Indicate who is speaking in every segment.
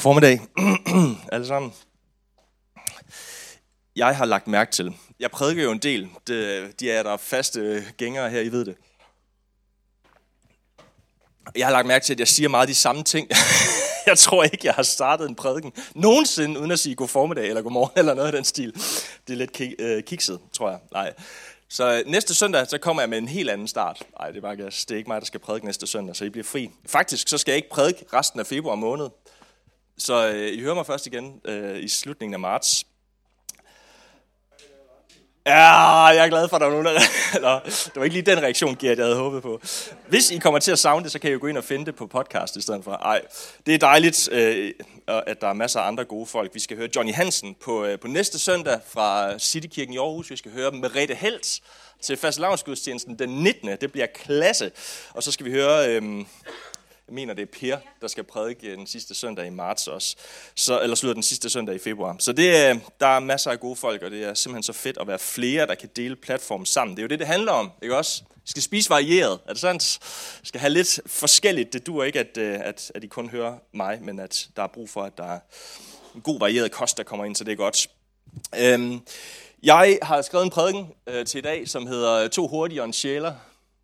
Speaker 1: Formiddag, alle sammen. Jeg har lagt mærke til, jeg prædiker jo en del, de er der faste gængere her, I ved det. Jeg har lagt mærke til, at jeg siger meget de samme ting. Jeg tror ikke, jeg har startet en prædiken nogensinde, uden at sige god formiddag eller god morgen eller noget af den stil. Det er lidt kikset, tror jeg. Nej. Så næste søndag, så kommer jeg med en helt anden start. Nej, det er bare gas. Det er ikke mig, der skal prædike næste søndag, så I bliver fri. Faktisk, så skal jeg ikke prædike resten af februar måned. Så I hører mig først igen i slutningen af marts. Ja, jeg er glad for, at der var nogen, der... det var ikke lige den reaktion, Gert, jeg havde håbet på. Hvis I kommer til at savne det, så kan I jo gå ind og finde det på podcast i stedet for. Ej, det er dejligt, at der er masser af andre gode folk. Vi skal høre Johnny Hansen på næste søndag fra Citykirken i Aarhus. Vi skal høre Merete Helt til fastelavnsgudstjenesten den 19. Det bliver klasse. Og så skal vi høre... Jeg mener, det er Per, der skal prædike den sidste søndag i marts også. Eller slutter den sidste søndag i februar. Så der er masser af gode folk, og det er simpelthen så fedt at være flere, der kan dele platformen sammen. Det er jo det handler om, ikke også? Vi skal spise varieret, er det sandt? Vi skal have lidt forskelligt. Det duer ikke, at I kun hører mig, men at der er brug for, at der er en god varieret kost, der kommer ind, så det er godt. Jeg har skrevet en prædiken til i dag, som hedder 2 hurtige og en sjæler.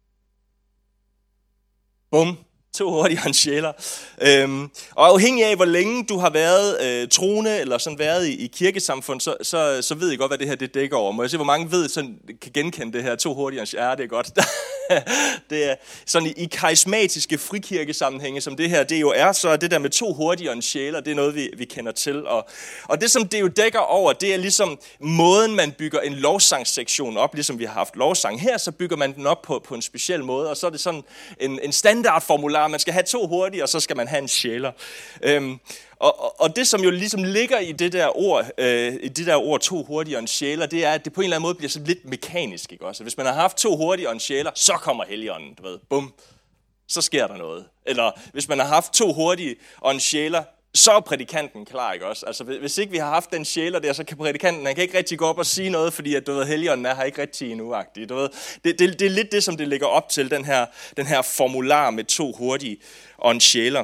Speaker 1: Bum. 2 hurtige og en sjæler. Og afhængig af, hvor længe du har været troende, eller sådan været i kirkesamfund, så ved I godt, hvad det her det dækker over. Må jeg se, hvor mange ved, sådan, kan genkende det her 2 hurtige og en sjæler? Ja, det er godt. Det er sådan i karismatiske frikirkesammenhænge, som det her det jo er, så er det der med 2 hurtige og en sjæler, det er noget, vi kender til. Og det, som det jo dækker over, det er ligesom måden, man bygger en lovsangssektion op, ligesom vi har haft lovsang her, så bygger man den op på en speciel måde, og så er det sådan en standardformular. Man skal have 2 hurtige, og så skal man have en sjæler. Og det, som jo ligesom ligger i det der ord 2 hurtige og en sjæler, det er, at det på en eller anden måde bliver sådan lidt mekanisk, ikke også? Hvis man har haft 2 hurtige og en sjæler, så kommer Helligånden, du ved, bum, så sker der noget. Eller hvis man har haft 2 hurtige og en sjæler, så er prædikanten klar, ikke også? Altså, hvis ikke vi har haft den sjæler der, så kan prædikanten, han kan ikke rigtig gå op og sige noget, fordi at, du ved, Helligånden er her ikke rigtig endnu-agtig. Du ved, det er lidt det, som det ligger op til, den her formular med 2 hurtige og en sjæler.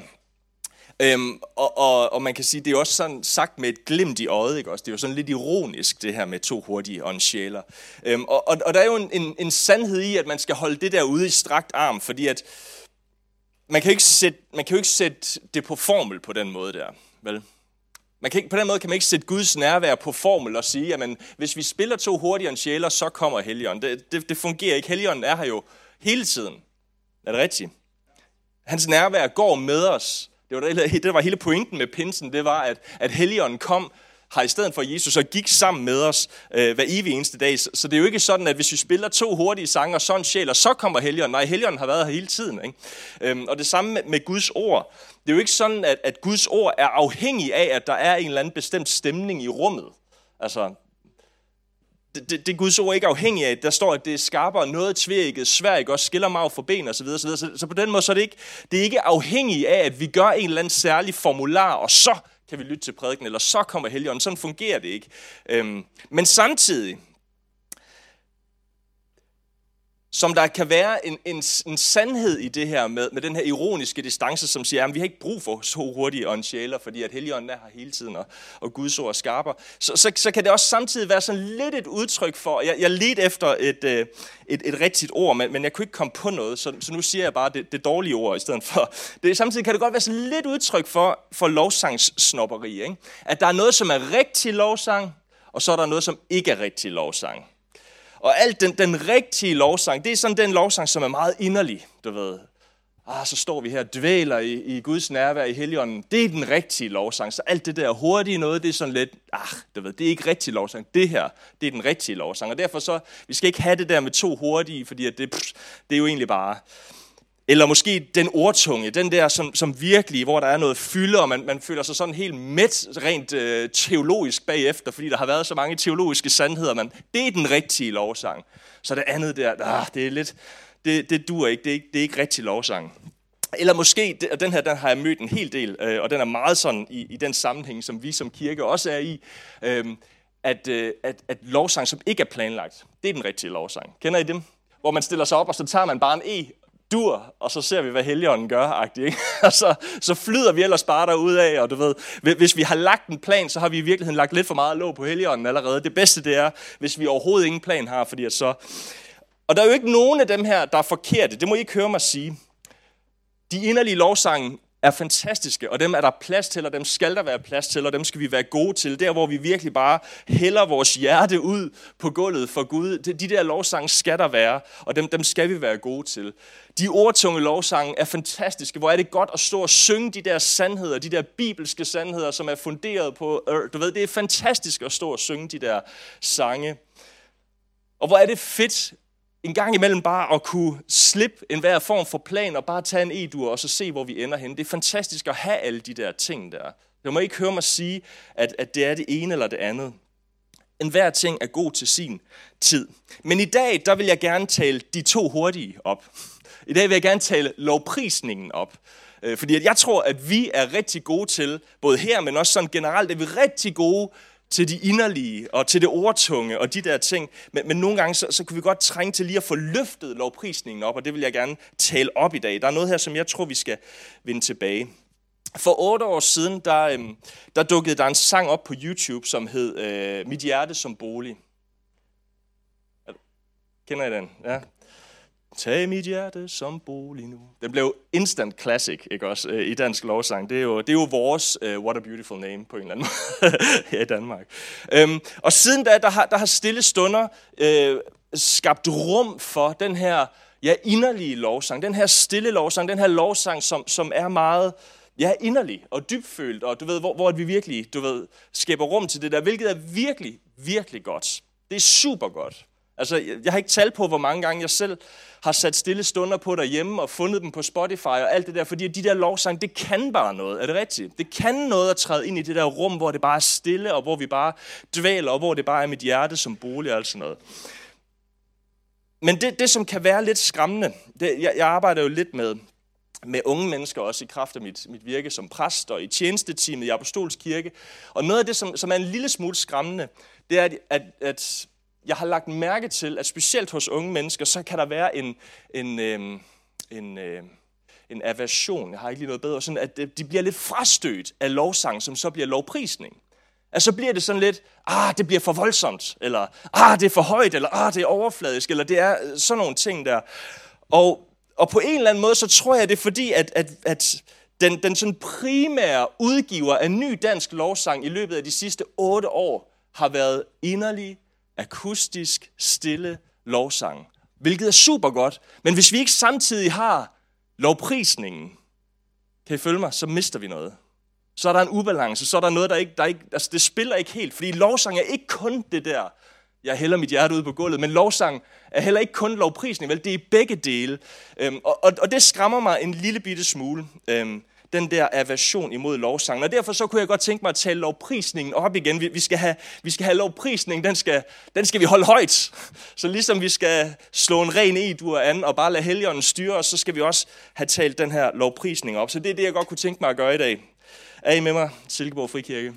Speaker 1: Og man kan sige, det er også sådan sagt med et glimt i øjet, ikke også? Det er jo sådan lidt ironisk, det her med 2 hurtige og en sjæler. Og der er jo en sandhed i, at man skal holde det der ude i strakt arm, fordi at man kan jo ikke sætte det på formel på den måde der, vel? På den måde kan man ikke sætte Guds nærvær på formel og sige, at hvis vi spiller 2 hurtige og en sjæler, så kommer Helligånden. Det fungerer ikke. Helligånden er her jo hele tiden. Er det rigtigt? Hans nærvær går med os. Det var hele pointen med pinsen, det var, at Helligånden kom her i stedet for Jesus og gik sammen med os hver evig eneste dag. Så det er jo ikke sådan, at hvis vi spiller 2 hurtige sange og sådan en sjæl, og så kommer Helligånden. Nej, Helligånden har været her hele tiden. Ikke? Og det samme med Guds ord. Det er jo ikke sådan, at Guds ord er afhængig af, at der er en eller anden bestemt stemning i rummet. Altså, det Guds ord er ikke afhængig af. Der står, at det er skarpere, noget tveægget, sværd, også skiller marv for ben osv. Så på den måde så er det er ikke afhængigt af, at vi gør en eller anden særlig formular, og så kan vi lytte til prædiken, eller så kommer Helligånden. Sådan fungerer det ikke. Men samtidig, som der kan være en sandhed i det her med den her ironiske distance, som siger, at vi har ikke brug for så hurtige og en sjæler, fordi at Helligånden er her hele tiden, og Guds ord er skarper. Så kan det også samtidig være sådan lidt et udtryk for, jeg ledte efter et rigtigt ord, men jeg kunne ikke komme på noget, så nu siger jeg bare det dårlige ord i stedet for. Samtidig kan det godt være sådan lidt udtryk for lovsangssnobberi, ikke? At der er noget, som er rigtig lovsang, og så er der noget, som ikke er rigtig lovsang. Og alt den rigtige lovsang, det er sådan den lovsang, som er meget inderlig, du ved. Så står vi her og dvæler i Guds nærvær i Helligånden. Det er den rigtige lovsang. Så alt det der hurtige noget, det er sådan lidt, du ved, det er ikke rigtig lovsang. Det her, det er den rigtige lovsang. Og derfor så, vi skal ikke have det der med 2 hurtige, fordi at det er jo egentlig bare... Eller måske den ordtunge, den der, som virkelig, hvor der er noget fylde, og man føler sig sådan helt mæt, rent teologisk bagefter, fordi der har været så mange teologiske sandheder, men det er den rigtige lovsang. Så det andet der, det er lidt, det duer ikke, det er ikke rigtig lovsang. Eller måske, og den her, den har jeg mødt en hel del, og den er meget sådan i den sammenhæng, som vi som kirke også er i, at lovsang, som ikke er planlagt, det er den rigtige lovsang. Kender I dem? Hvor man stiller sig op, og så tager man bare en dur, og så ser vi, hvad Helligånden gør, ikke? Og så flyder vi ellers bare derudad, og du ved, hvis vi har lagt en plan, så har vi i virkeligheden lagt lidt for meget låg på Helligånden allerede. Det bedste det er, hvis vi overhovedet ingen plan har, fordi at så... Og der er jo ikke nogen af dem her, der er forkerte, det må I ikke høre mig sige. De inderlige lovsange er fantastiske, og dem er der plads til, og dem skal der være plads til, og dem skal vi være gode til. Der, hvor vi virkelig bare hælder vores hjerte ud på gulvet for Gud. De der lovsange skal der være, og dem skal vi være gode til. De ordtunge lovsange er fantastiske. Hvor er det godt at stå og synge de der sandheder, de der bibelske sandheder, som er funderet på... Du ved, det er fantastisk at stå og synge de der sange. Og hvor er det fedt en gang imellem bare at kunne slippe enhver form for plan og bare tage en e-dur og så se, hvor vi ender hen. Det er fantastisk at have alle de der ting der. Du må ikke høre mig sige, at det er det ene eller det andet. Enhver ting er god til sin tid. Men i dag, der vil jeg gerne tale de to hurtige op. I dag vil jeg gerne tale lovprisningen op. Fordi at jeg tror, at vi er rigtig gode til, både her, men også sådan generelt, er vi rigtig gode til de inderlige og til det ordtunge og de der ting. Men nogle gange, så kan vi godt trænge til lige at få løftet lovprisningen op, og det vil jeg gerne tale op i dag. Der er noget her, som jeg tror, vi skal vende tilbage. For 8 år siden, der dukkede der en sang op på YouTube, som hed Mit hjerte som bolig. Kender I den? Ja. Tag mit hjerte som bolig nu. Den blev instant classic, ikke også, i dansk lovsang. Det er jo vores What a Beautiful Name på en eller anden måde her i Danmark. Og siden da, der har stille stunder skabt rum for den her inderlige lovsang, den her stille lovsang, den her lovsang, som er meget inderlig og dybfølt, og du ved, hvor vi virkelig, skaber rum til det der, hvilket er virkelig, virkelig godt. Det er super godt. Altså, jeg har ikke talt på, hvor mange gange jeg selv har sat stille stunder på derhjemme og fundet dem på Spotify og alt det der, fordi de der lovsange, det kan bare noget. Er det rigtigt? Det kan noget at træde ind i det der rum, hvor det bare er stille, og hvor vi bare dvæler, og hvor det bare er mit hjerte som bolig og alt sådan noget. Men det som kan være lidt skræmmende, jeg arbejder jo lidt med unge mennesker også i kraft af mit virke som præst og i tjenesteteamet i Apostolsk Kirke. Og noget af det, som er en lille smule skræmmende, det er, at jeg har lagt mærke til, at specielt hos unge mennesker, så kan der være en aversion, jeg har ikke lige noget bedre, sådan at de bliver lidt frastødt af lovsang, som så bliver lovprisning. Altså så bliver det sådan lidt, det bliver for voldsomt, eller det er for højt, eller det er overfladisk, eller det er sådan nogle ting der. Og på en eller anden måde, så tror jeg, det er fordi, at den sådan primære udgiver af ny dansk lovsang i løbet af de sidste 8 år har været inderlig, akustisk, stille lovsang. Hvilket er super godt. Men hvis vi ikke samtidig har lovprisningen, kan I følge mig, så mister vi noget. Så er der en ubalance, så er der noget, der ikke altså det spiller ikke helt. Fordi lovsang er ikke kun det der, jeg hælder mit hjerte ud på gulvet, men lovsang er heller ikke kun lovprisning, vel? Det er begge dele. Og det skræmmer mig en lille bitte smule. Den der aversion imod lovsangen. Og derfor så kunne jeg godt tænke mig at tale lovprisningen op igen. Vi skal have lovprisning, den skal vi holde højt. Så ligesom vi skal slå en ren e-dur an og bare lade Helligånden styre os, så skal vi også have talt den her lovprisning op. Så det er det, jeg godt kunne tænke mig at gøre i dag. Er I med mig, Silkeborg Frikirke?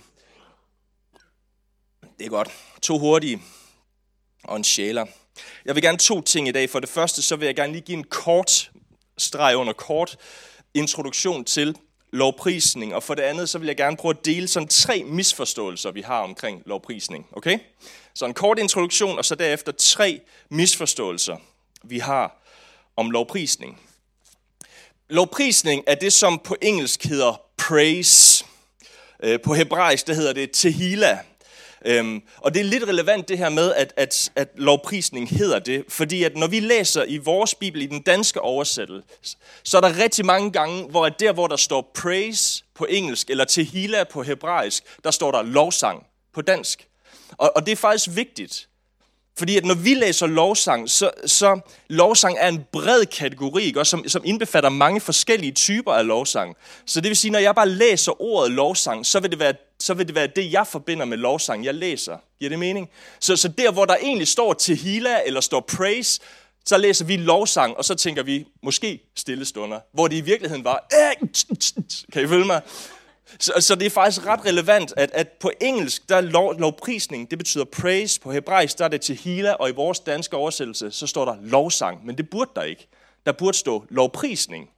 Speaker 1: Det er godt. 2 hurtige og en sjæler. Jeg vil gerne 2 ting i dag. For det første, så vil jeg gerne lige give en kort streg under kort introduktion til lovprisning, og for det andet, så vil jeg gerne prøve at dele sådan 3 misforståelser, vi har omkring lovprisning. Okay? Så en kort introduktion, og så derefter 3 misforståelser, vi har om lovprisning. Lovprisning er det, som på engelsk hedder praise. På hebraisk, der hedder det tehillah. Og det er lidt relevant det her med, at lovprisning hedder det, fordi at når vi læser i vores bibel, i den danske oversættelse, så er der rigtig mange gange, hvor der står praise på engelsk, eller tehillah på hebraisk, der står der lovsang på dansk. Og det er faktisk vigtigt, fordi at når vi læser lovsang, så lovsang er en bred kategori, ikke? Også som indbefatter mange forskellige typer af lovsang. Så det vil sige, når jeg bare læser ordet lovsang, så vil det være det, jeg forbinder med lovsang, jeg læser. Giver det mening? Så der, hvor der egentlig står tehillah eller står praise, så læser vi lovsang, og så tænker vi måske stille stunder, hvor det i virkeligheden var, kan I følge mig? Så det er faktisk ret relevant, at på engelsk, der er lovprisning, det betyder praise. På hebraisk, der er det tehillah, og i vores danske oversættelse, så står der lovsang. Men det burde der ikke. der burde stå lovprisning.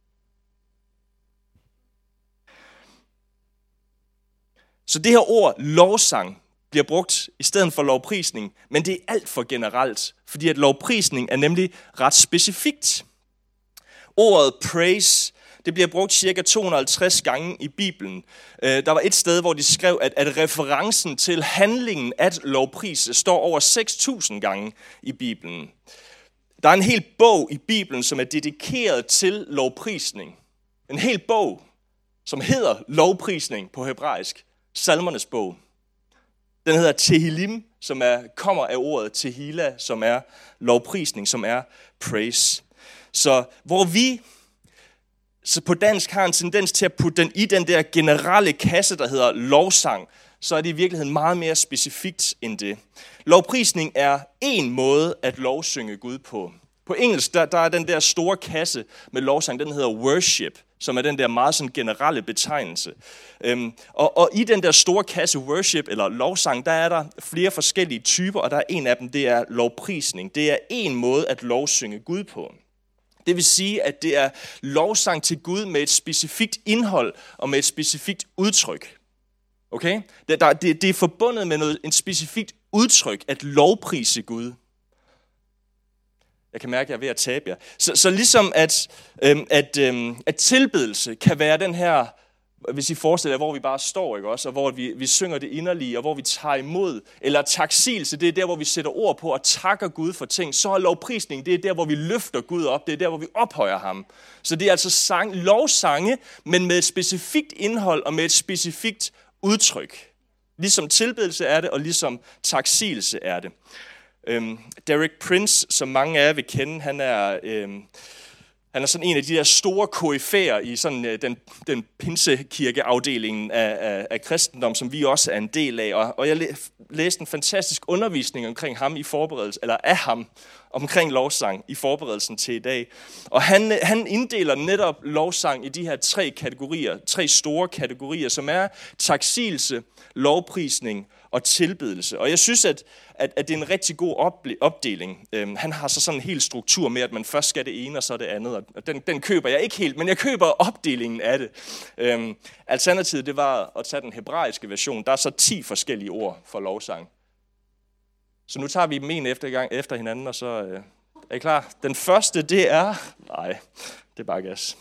Speaker 1: Så det her ord, lovsang, bliver brugt i stedet for lovprisning, men det er alt for generelt, fordi at lovprisning er nemlig ret specifikt. Ordet praise, det bliver brugt cirka 250 gange i Bibelen. Der var et sted, hvor de skrev, at referencen til handlingen at lovprise står over 6.000 gange i Bibelen. Der er en hel bog i Bibelen, som er dedikeret til lovprisning. En hel bog, som hedder lovprisning på hebraisk. Salmernes bog. Den hedder Tehillim, som kommer af ordet Tehila, som er lovprisning, som er praise. Så hvor vi så på dansk har en tendens til at putte den i den der generelle kasse, der hedder lovsang, så er det i virkeligheden meget mere specifikt end det. Lovprisning er en måde at lovsynge Gud på. På engelsk, der er den der store kasse med lovsang, den hedder worship, som er den der meget sådan generelle betegnelse. Og i den der store kasse worship eller lovsang, der er der flere forskellige typer, og der er en af dem, det er lovprisning. Det er en måde at lovsynge Gud på. Det vil sige, at det er lovsang til Gud med et specifikt indhold og med et specifikt udtryk. Okay? Det er forbundet med en specifikt udtryk at lovprise Gud. Jeg kan mærke, at jeg er ved at tabe jer. Så ligesom at tilbedelse kan være den her, hvis I forestiller jer, hvor vi bare står, ikke også, og hvor vi synger det inderlige, og hvor vi tager imod, eller taksigelse, det er der, hvor vi sætter ord på og takker Gud for ting. Så er lovprisning, det er der, hvor vi løfter Gud op, det er der, hvor vi ophøjer ham. Så det er altså lovsange, men med et specifikt indhold og med et specifikt udtryk. Ligesom tilbedelse er det, og ligesom taksigelse er det. Derek Prince, som mange af jer vil kende, han er sådan en af de der store koryfæer i sådan den pinsekirkeafdelingen af kristendom, som vi også er en del af. Og jeg læste en fantastisk undervisning omkring ham i forberedelse, eller af ham, omkring lovsang i forberedelsen til i dag. Og han inddeler netop lovsang i de her tre store kategorier, som er taksigelse, lovprisning og tilbedelse. Og jeg synes, at det er en rigtig god opdeling. Han har så sådan en hel struktur med, at man først skal det ene, og så det andet. Og den køber jeg ikke helt, men jeg køber opdelingen af det. Alternativet, det var at tage den hebraiske version. Der er så 10 forskellige ord for lovsang. Så nu tager vi dem en efter hinanden, og så er I klar? Den første, det er... Nej, det er bare gas.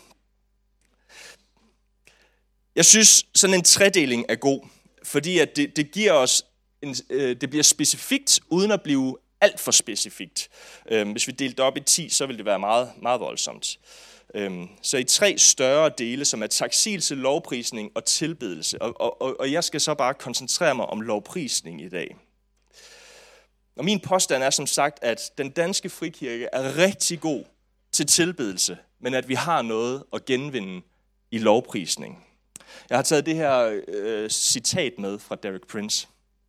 Speaker 1: Jeg synes, sådan en tredeling er god, fordi at det giver os... det bliver specifikt, uden at blive alt for specifikt. Hvis vi delte det op i 10, så vil det være meget, meget voldsomt. Så i 3 større dele, som er taksigelse, lovprisning og tilbedelse. Og jeg skal så bare koncentrere mig om lovprisning i dag. Og min påstand er som sagt, at den danske frikirke er rigtig god til tilbedelse, men at vi har noget at genvinde i lovprisning. Jeg har taget det her citat med fra Derek Prince.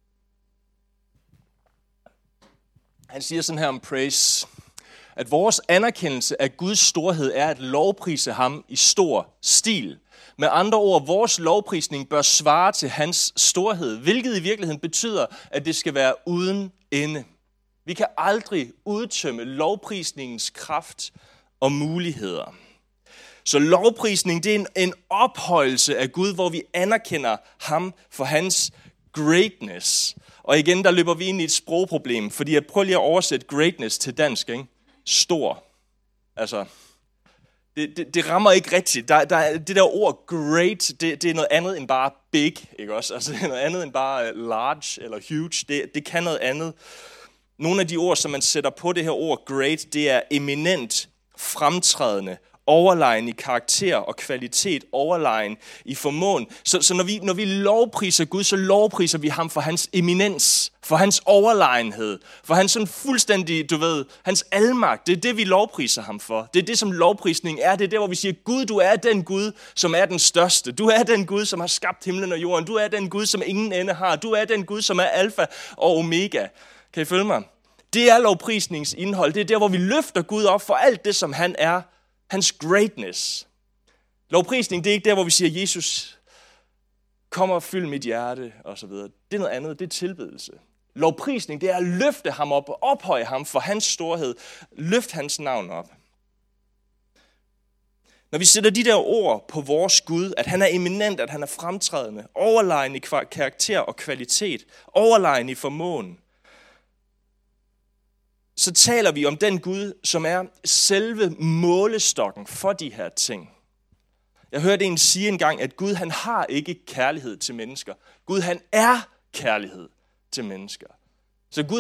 Speaker 1: Han siger sådan her om praise, at vores anerkendelse af Guds storhed er at lovprise ham i stor stil. Med andre ord, vores lovprisning bør svare til hans storhed, hvilket i virkeligheden betyder, at det skal være uden ende. Vi kan aldrig udtømme lovprisningens kraft og muligheder. Så lovprisning, det er en ophøjelse af Gud, hvor vi anerkender ham for hans greatness. Og igen, der løber vi ind i et sprogproblem, fordi prøv lige at oversætte greatness til dansk, ikke? Stor. Altså, det rammer ikke rigtigt. Det der ord great, det er noget andet end bare big, ikke også? Altså, det er noget andet end bare large eller huge. Det kan noget andet. Nogle af de ord, som man sætter på det her ord great, det er eminent, fremtrædende, overlegen i karakter og kvalitet, overlegen i formåen. Så når vi lovpriser Gud, så lovpriser vi ham for hans eminens, for hans overlegenhed, for hans sådan fuldstændig, hans almagt. Det er det, vi lovpriser ham for. Det er det, som lovprisning er. Det er der, hvor vi siger, Gud, du er den Gud, som er den største. Du er den Gud, som har skabt himlen og jorden. Du er den Gud, som ingen ende har. Du er den Gud, som er alfa og omega. Kan I følge mig? Det er lovprisningens indhold. Det er der, hvor vi løfter Gud op for alt det, som han er. Hans greatness. Lovprisning, det er ikke der, hvor vi siger, Jesus, kom og fyld mit hjerte, og så videre. Det er noget andet, det er tilbedelse. Lovprisning, det er at løfte ham op og ophøje ham for hans storhed. Løft hans navn op. Når vi sætter de der ord på vores Gud, at han er eminent, at han er fremtrædende, overlegen i karakter og kvalitet, overlegen i formåen, så taler vi om den Gud, som er selve målestokken for de her ting. Jeg hørte en sige engang, at Gud han har ikke kærlighed til mennesker. Gud han er kærlighed til mennesker. Så Gud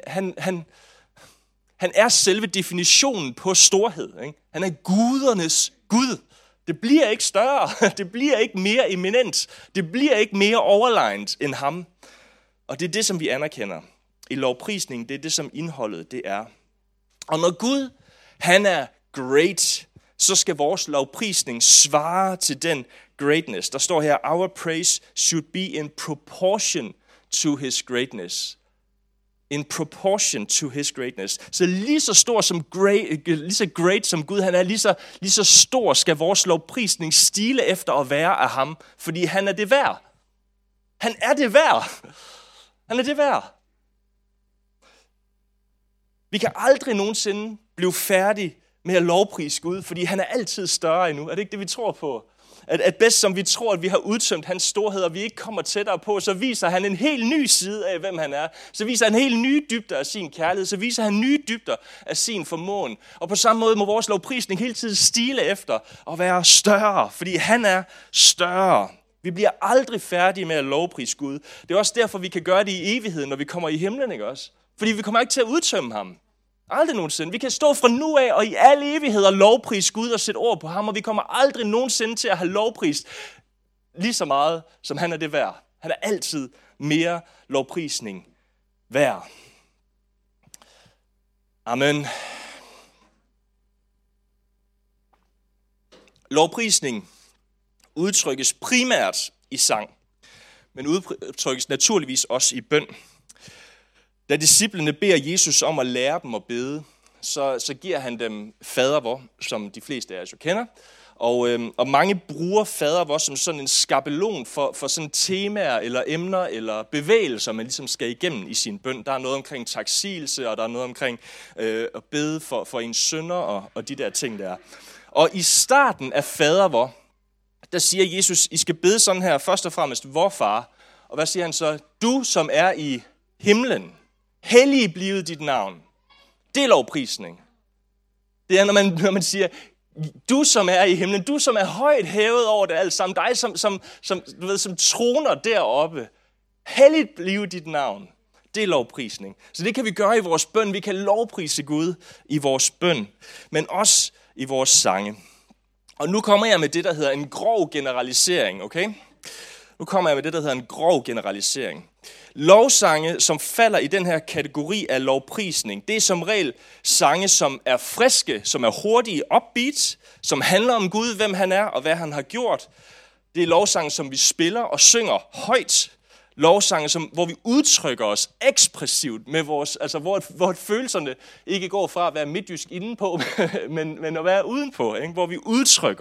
Speaker 1: han er selve definitionen på storhed. Ikke? Han er gudernes Gud. Det bliver ikke større. Det bliver ikke mere eminent. Det bliver ikke mere overlegent end ham. Og det er det, som vi anerkender i lovprisningen. Det er det, som indholdet det er. Og når Gud, han er great, så skal vores lovprisning svare til den greatness. Der står her, our praise should be in proportion to his greatness. In proportion to his greatness. Så lige så stor som lige så great som Gud han er, lige så stor skal vores lovprisning stile efter at være af ham, fordi han er det værd. Han er det værd. Han er det værd. Vi kan aldrig nogensinde blive færdige med at lovprise Gud, fordi han er altid større endnu. Er det ikke det, vi tror på? At bedst som vi tror, at vi har udtømt hans storhed, og vi ikke kommer tættere på, så viser han en helt ny side af, hvem han er. Så viser han helt nye dybder af sin kærlighed. Så viser han nye dybder af sin formåen. Og på samme måde må vores lovprisning hele tiden stile efter at være større, fordi han er større. Vi bliver aldrig færdige med at lovprise Gud. Det er også derfor, vi kan gøre det i evigheden, når vi kommer i himlen, ikke også? Fordi vi kommer ikke til at udtømme ham. Aldrig nogensinde. Vi kan stå fra nu af og i alle evigheder lovprise Gud og sætte ord på ham, og vi kommer aldrig nogensinde til at have lovprist lige så meget, som han er det værd. Han er altid mere lovprisning værd. Amen. Lovprisning udtrykkes primært i sang, men udtrykkes naturligvis også i bøn. Da disciplene beder Jesus om at lære dem at bede, så giver han dem fader vor, som de fleste af os jo kender. Og mange bruger fader vor som sådan en skabelon for sådan temaer eller emner eller bevægelser, man ligesom skal igennem i sin bøn. Der er noget omkring taksigelse, og der er noget omkring at bede for ens synder og de der ting der. Og i starten af fader vor, der siger Jesus, I skal bede sådan her først og fremmest, vor far. Og hvad siger han så? Du, som er i himlen. Hellig blive dit navn. Det er lovprisning. Det er, når man siger, du som er i himlen, du som er højt hævet over det alt sammen, dig som troner deroppe. Hellig blive dit navn. Det er lovprisning. Så det kan vi gøre i vores bøn. Vi kan lovprise Gud i vores bøn, men også i vores sange. Og nu kommer jeg med det, der hedder en grov generalisering, okay? Nu kommer jeg med det, der hedder en grov generalisering. Lovsange, som falder i den her kategori af lovprisning, det er som regel sange, som er friske, som er hurtige, upbeat, som handler om Gud, hvem han er og hvad han har gjort. Det er lovsange, som vi spiller og synger højt. Lovsange, hvor vi udtrykker os ekspressivt med vores, altså hvor følelserne ikke går fra at være midtjysk indenpå, men at være udenpå, ikke? Hvor vi udtrykker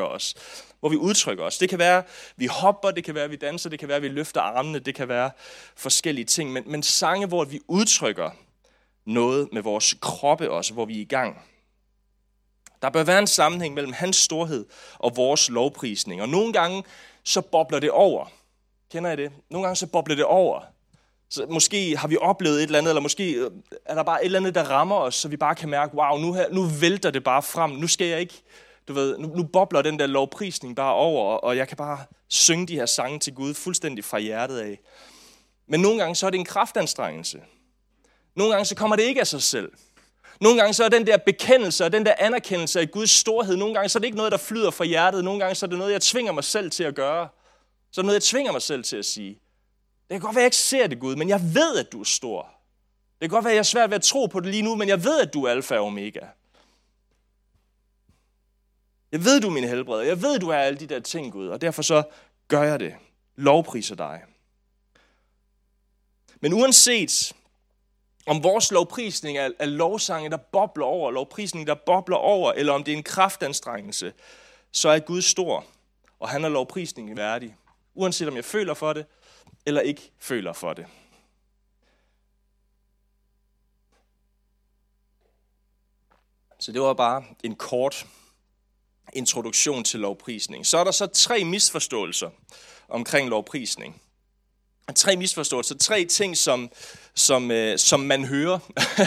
Speaker 1: os. Det kan være, vi hopper, det kan være, vi danser, det kan være, vi løfter armene, det kan være forskellige ting, men sange, hvor vi udtrykker noget med vores kroppe også, hvor vi er i gang. Der bør være en sammenhæng mellem hans storhed og vores lovprisning, og nogle gange så bobler det over. Kender I det? Nogle gange så bobler det over. Så måske har vi oplevet et eller andet, eller måske er der bare et eller andet, der rammer os, så vi bare kan mærke, wow, nu vælter det bare frem. Nu skal jeg ikke, nu bobler den der lovprisning bare over, og jeg kan bare synge de her sange til Gud fuldstændig fra hjertet af. Men nogle gange så er det en kraftanstrengelse. Nogle gange så kommer det ikke af sig selv. Nogle gange så er den der bekendelse og den der anerkendelse af Guds storhed, nogle gange så er det ikke noget, der flyder fra hjertet. Nogle gange så er det noget, jeg tvinger mig selv til at gøre. Så er det noget, jeg tvinger mig selv til at sige. Det kan godt være, at jeg ikke ser det, Gud, men jeg ved, at du er stor. Det kan godt være, at jeg er svært ved at tro på det lige nu, men jeg ved, at du er alfa og omega. Jeg ved, du er min helbred. Jeg ved, du er alle de der ting, Gud, og derfor så gør jeg det. Lovpriser dig. Men uanset om vores lovprisning er lovsange, der bobler over, lovprisning, der bobler over, eller om det er en kraftanstrengelse, så er Gud stor, og han er lovprisning værdig. Uanset om jeg føler for det, eller ikke føler for det. Så det var bare en kort introduktion til lovprisning. Så er der så 3 misforståelser omkring lovprisning. 3 misforståelser, 3 ting, som man hører,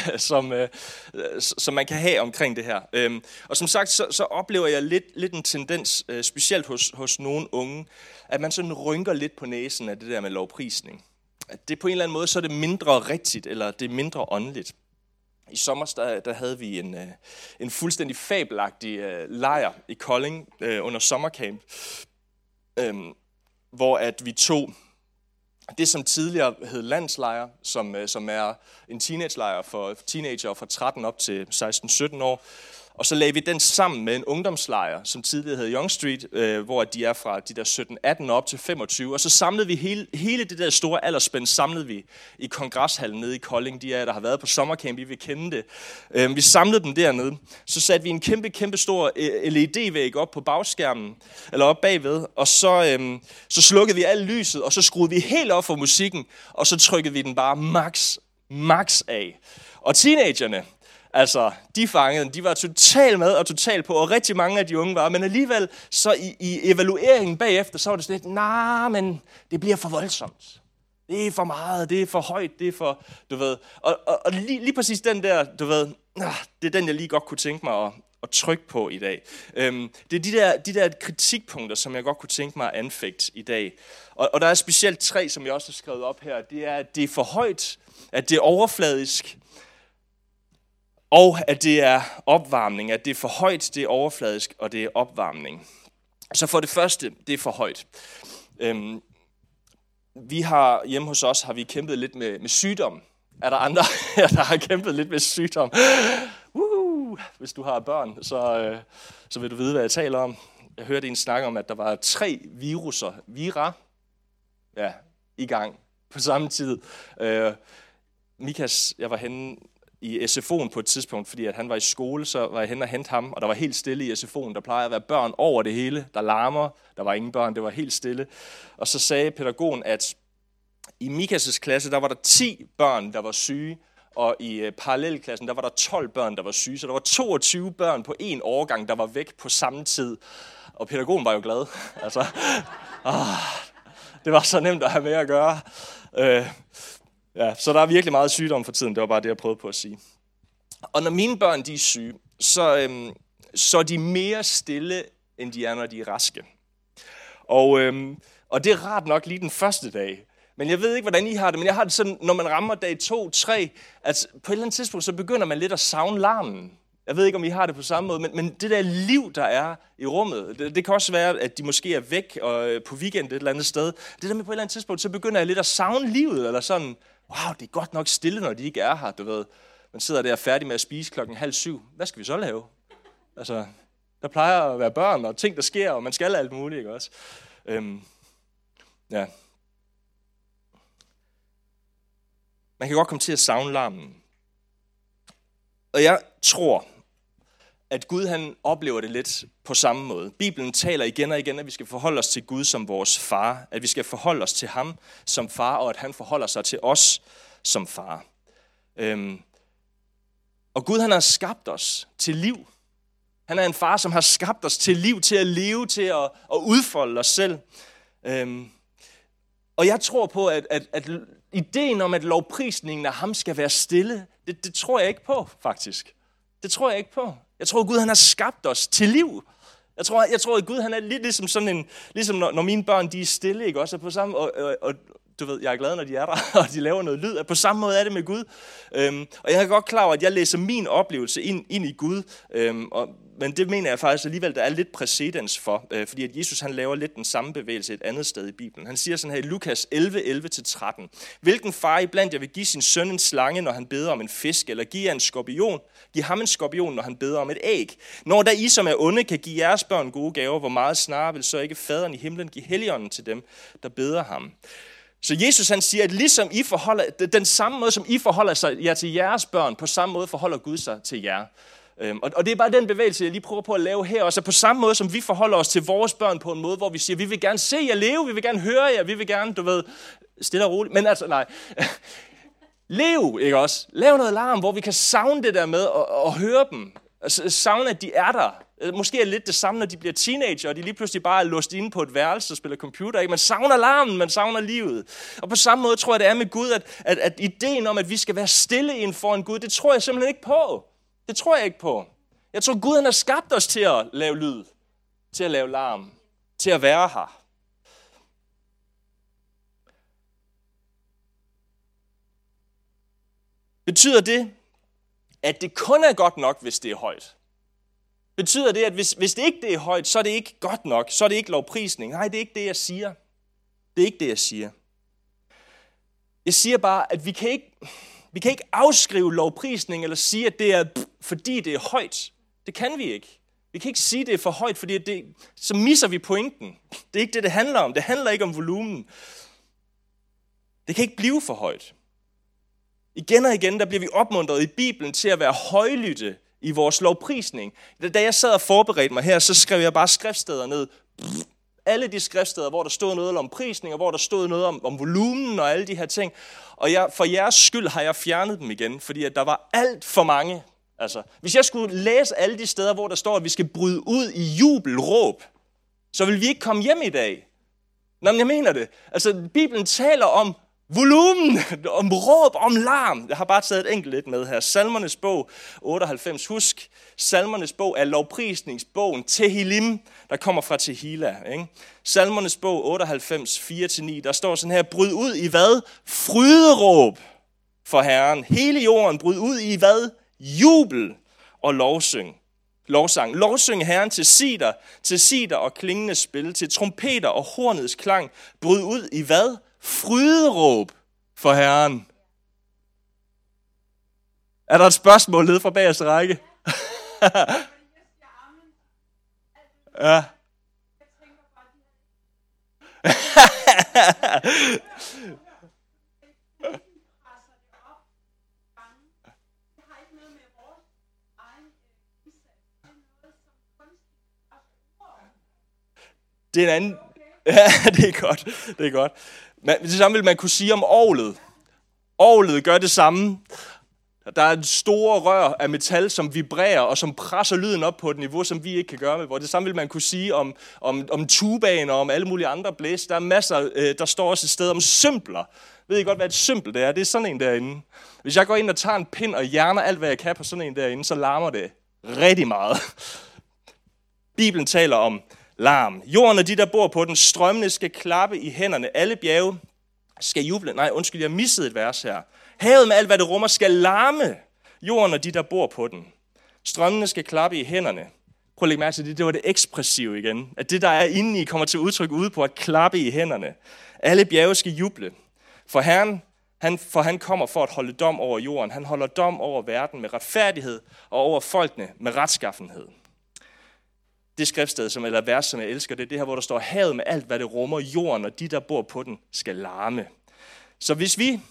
Speaker 1: som man kan have omkring det her. Og som sagt, så oplever jeg lidt en tendens, specielt hos nogle unge, at man sådan rynker lidt på næsen af det der med lovprisning. At det på en eller anden måde, så er det mindre rigtigt, eller det er mindre åndeligt. I sommer der havde vi en fuldstændig fabelagtig lejr i Kolding under sommercamp, hvor at vi tog det, som tidligere hed landslejr, som er en teenagelejr for teenager fra 13 op til 16-17 år. Og så lagde vi den sammen med en ungdomslejr, som tidligere hed Young Street, hvor de er fra de der 17-18 op til 25. Og så samlede vi hele det der store aldersspænd samlede vi i Kongreshallen nede i Kolding. De der har været på sommercamp, I vil kende det. Vi samlede dem dernede. Så satte vi en kæmpe stor LED-væg op på bagskærmen, eller op bagved. Og så slukkede vi alt lyset, og så skruede vi helt op for musikken, og så trykkede vi den bare max af. Og teenagerne, altså, de fangede, de var totalt med og totalt på, og rigtig mange af de unge var, men alligevel, så i evalueringen bagefter, så var det sådan lidt, men det bliver for voldsomt. Det er for meget, det er for højt, det er for, du ved. Og lige præcis den der, du ved, det er den, jeg lige godt kunne tænke mig at trykke på i dag. Det er de der kritikpunkter, som jeg godt kunne tænke mig at anfægte i dag. Og der er specielt 3, som jeg også har skrevet op her. Det er, at det er for højt, at det er overfladisk, og at det er opvarmning, at det er for højt, det er overfladisk, og det er opvarmning. Så for det første, det er for højt. Vi har hjemme hos os, har vi kæmpet lidt med sygdom. Er der andre, der har kæmpet lidt med sygdom? Hvis du har børn, så vil du vide, hvad jeg taler om. Jeg hørte en snak om, at der var 3 vira, i gang på samme tid. Mikas, jeg var henne i SFO'en på et tidspunkt, fordi at han var i skole, så var jeg henne og hente ham, og der var helt stille i SFO'en. Der plejer at være børn over det hele, der larmer. Der var ingen børn, det var helt stille. Og så sagde pædagogen, at i Mikas' klasse, der var der 10 børn, der var syge, og i parallelklassen, der var der 12 børn, der var syge. Så der var 22 børn på en årgang, der var væk på samme tid. Og pædagogen var jo glad. Altså, det var så nemt at have med at gøre. Så der er virkelig meget sygdom for tiden. Det var bare det, jeg prøvede på at sige. Og når mine børn de er syge, så er de mere stille, end de er, når de er raske. Og det er rart nok lige den første dag. Men jeg ved ikke, hvordan I har det, men jeg har det sådan, når man rammer dag 2, 3, at på et eller andet tidspunkt, så begynder man lidt at savne larmen. Jeg ved ikke, om I har det på samme måde, men det der liv, der er i rummet, det kan også være, at de måske er væk og på weekend et eller andet sted. Det der med på et eller andet tidspunkt, så begynder jeg lidt at savne livet, eller sådan, wow, det er godt nok stille, når de ikke er her, du ved. Man sidder der færdig med at spise 6:30. Hvad skal vi så lave? Altså, der plejer at være børn og ting, der sker, og man skal alt muligt, ikke også? Man kan godt komme til at savne larmen. Og jeg tror, at Gud han oplever det lidt på samme måde. Bibelen taler igen og igen, at vi skal forholde os til Gud som vores far. At vi skal forholde os til ham som far, og at han forholder sig til os som far. Og Gud han har skabt os til liv. Han er en far, som har skabt os til liv, til at leve, til at udfolde os selv. Og jeg tror på, at ideen om, at lovprisningen af ham skal være stille, det tror jeg ikke på, faktisk. Det tror jeg ikke på. Jeg tror, at Gud han har skabt os til liv. Jeg tror, at Gud han er lidt ligesom sådan en, ligesom når mine børn de er stille, ikke også? På samme, og du ved, jeg er glad, når de er der, og de laver noget lyd. At på samme måde er det med Gud. Og jeg er godt klar over, at jeg læser min oplevelse ind i Gud. Men det mener jeg faktisk alligevel, der er lidt præcedens for. Fordi at Jesus han laver lidt den samme bevægelse et andet sted i Bibelen. Han siger sådan her i Lukas 11:11-13. Hvilken far iblandt jer vil give sin søn en slange, når han beder om en fisk, eller give en skorpion? Giv ham en skorpion, når han beder om et æg. Når da I, som er onde, kan give jeres børn gode gaver, hvor meget snarere vil så ikke faderen i himlen give Helligånden til dem, der beder ham? Så Jesus han siger, at ligesom I forholder, den samme måde, som I forholder sig jer til jeres børn, på samme måde forholder Gud sig til jer. Og det er bare den bevægelse, jeg lige prøver på at lave her. Og så på samme måde, som vi forholder os til vores børn på en måde, hvor vi siger, vi vil gerne se jer leve, vi vil gerne høre jer, vi vil gerne, du ved, stille og roligt. Men altså, nej. Lev, ikke også? Lav noget larm, hvor vi kan savne det der med at høre dem. Altså, savne, at de er der. Måske er det lidt det samme, når de bliver teenager, og de lige pludselig bare er låst inde på et værelse og spiller computer. Ikke? Man savner larmen, man savner livet. Og på samme måde tror jeg, det er med Gud, at ideen om, at vi skal være stille inden for en Gud, det tror jeg simpelthen ikke på. Det tror jeg ikke på. Jeg tror, Gud han har skabt os til at lave lyd, til at lave larm, til at være her. Betyder det, at det kun er godt nok, hvis det er højt? Betyder det, at hvis det ikke det er højt, så er det ikke godt nok, så er det ikke lovprisning? Nej, det er ikke det, jeg siger. Det er ikke det, jeg siger. Jeg siger bare, at vi kan ikke afskrive lovprisning, eller sige, at det er, fordi det er højt. Det kan vi ikke. Vi kan ikke sige, at det er for højt, fordi så misser vi pointen. Det er ikke det, det handler om. Det handler ikke om volumen. Det kan ikke blive for højt. Igen og igen, der bliver vi opmuntret i Bibelen til at være højlytte i vores lovprisning. Da jeg sad og forberedte mig her, så skrev jeg bare skriftsteder ned. Alle de skriftsteder, hvor der stod noget om prisning, og hvor der stod noget om volumen og alle de her ting. Og for jeres skyld har jeg fjernet dem igen, fordi at der var alt for mange. Altså, hvis jeg skulle læse alle de steder, hvor der står, at vi skal bryde ud i jubelråb, så vil vi ikke komme hjem i dag. Nå, men jeg mener det. Altså, Bibelen taler om volumen, om råb, om larm. Jeg har bare taget et enkelt lidt med her. Salmernes bog 98. Husk, Salmernes bog er lovprisningsbogen Tehillim, der kommer fra Tehila. Ikke? Salmernes bog 98, 4-9, der står sådan her: bryd ud i hvad? Fryderåb for Herren. Hele jorden, bryd ud i hvad? Jubel og lovsang. Lovsyng Herren til sider og klingende spil, til trompeter og hornets klang. Bryd ud i hvad? Fryderåb for Herren. Er der et spørgsmål nede fra bagerste række? Ja. Det er en anden. Ja, det er godt. Det er godt. Det samme vil man kunne sige om orglet. Orglet gør det samme. Der er store rør af metal, som vibrerer og som presser lyden op på et niveau, som vi ikke kan gøre med. Hvor det samme vil man kunne sige om tubaen og om alle mulige andre blæs. Der er masser, der står også et sted om symbler. Ved I godt, hvad et symbol det er? Det er sådan en derinde. Hvis jeg går ind og tager en pind og hjerner alt, hvad jeg kan på sådan en derinde, så larmer det rigtig meget. Bibelen taler om larm. Jorden og de, der bor på den, strømmene skal klappe i hænderne. Alle bjerge skal juble. Nej, undskyld, jeg missede et vers her. Havet med alt, hvad det rummer, skal larme. Jorden og de, der bor på den. Strømmene skal klappe i hænderne. Prøv at lægge mærke til det. Det var det ekspressive igen. At det, der er inde i, kommer til udtryk ude på at klappe i hænderne. Alle bjerge skal juble. For Herren, han kommer for at holde dom over jorden. Han holder dom over verden med retfærdighed og over folkene med retskaffenhed. Det skriftsted, eller vers, som jeg elsker, det er det her, hvor der står: havet med alt, hvad det rummer, jorden og de, der bor på den, skal larme. Så hvis vi...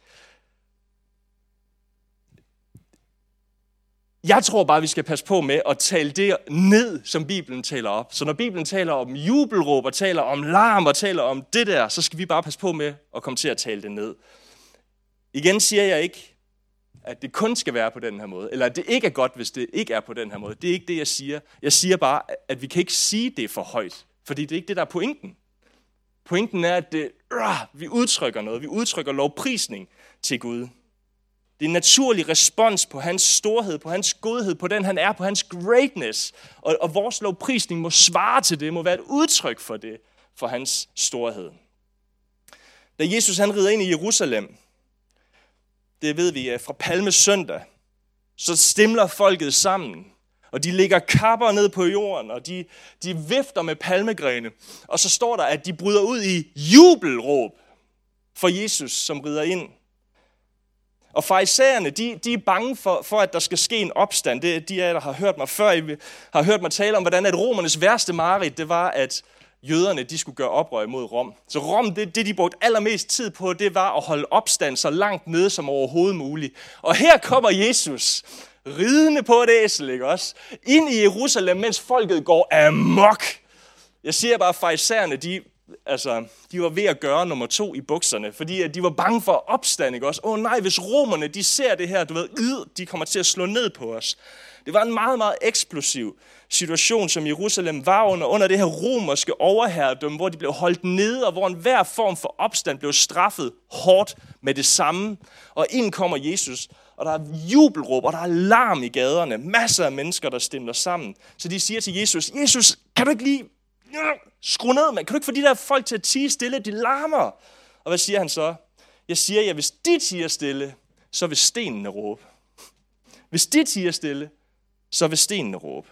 Speaker 1: Jeg tror bare, vi skal passe på med at tale det ned, som Bibelen taler op. Så når Bibelen taler om jubelråb og taler om larm og taler om det der, så skal vi bare passe på med at komme til at tale det ned. Igen siger jeg ikke, at det kun skal være på den her måde, eller at det ikke er godt, hvis det ikke er på den her måde. Det er ikke det, jeg siger. Jeg siger bare, at vi kan ikke sige, at det er for højt, fordi det er ikke det, der er pointen. Pointen er, at vi udtrykker noget. Vi udtrykker lovprisning til Gud. Det er en naturlig respons på hans storhed, på hans godhed, på den han er, på hans greatness. Og vores lovprisning må svare til det, må være et udtryk for det, for hans storhed. Da Jesus han rider ind i Jerusalem, det ved vi fra Palmesøndag, så stimler folket sammen, og de lægger kapper ned på jorden, og de vifter med palmegrene, og så står der, at de bryder ud i jubelråb for Jesus, som rider ind. Og farisæerne, de er bange for, at der skal ske en opstand. De af der har hørt mig før, I har hørt mig tale om, hvordan at romernes værste mareridt, det var, at jøderne, de skulle gøre oprør mod Rom. Så Rom, det de brugte allermest tid på, det var at holde opstand så langt nede som overhovedet muligt. Og her kommer Jesus, ridende på et æsel, ikke også? Ind i Jerusalem, mens folket går amok. Jeg siger bare, at farisæerne, de var ved at gøre nummer 2 i bukserne, fordi de var bange for opstand, ikke også? Nej, hvis romerne, de ser det her, de kommer til at slå ned på os. Det var en meget, meget eksplosiv situation, som Jerusalem var under det her romerske overherredømme, hvor de blev holdt nede, og hvor enhver form for opstand blev straffet hårdt med det samme. Og ind kommer Jesus, og der er jubelråb, og der er larm i gaderne. Masser af mennesker, der stemmer sammen. Så de siger til Jesus, Jesus, kan du ikke lige skrue ned, man? Kan du ikke få de der folk til at tie stille? De larmer. Og hvad siger han så? Jeg siger jer, hvis de tier stille, så vil stenene råbe. Hvis de tier stille, så vil stenene råbe.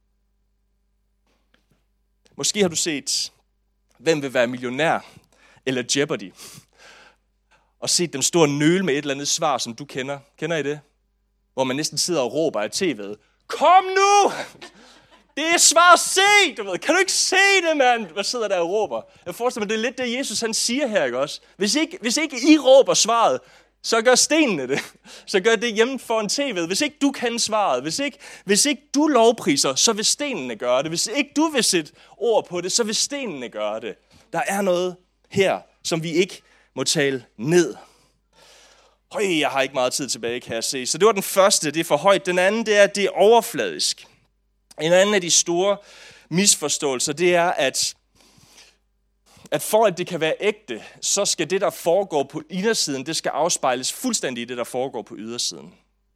Speaker 1: Måske har du set, Hvem vil være millionær? Eller Jeopardy. Og set dem stå og nøle med et eller andet svar, som du kender. Kender I det? Hvor man næsten sidder og råber af tv'et. Kom nu! Det er svar C! Du ved, kan du ikke se det, mand? Hvad sidder der og råber? Jeg forestiller mig, det er lidt det, Jesus han siger her, ikke også? Hvis ikke I råber svaret, så gør stenene det. Så gør det hjemme foran tv'et. Hvis ikke du kan svaret, hvis ikke du lovpriser, så vil stenene gøre det. Hvis ikke du vil sætte ord på det, så vil stenene gøre det. Der er noget her, som vi ikke må tale ned. Høj, jeg har ikke meget tid tilbage, kan jeg se. Så det var den første, det er for højt. Den anden, det er, at det er overfladisk. En anden af de store misforståelser, det er, at for at det kan være ægte, så skal det, der foregår på indersiden, det skal afspejles fuldstændig i det, der foregår på ydersiden.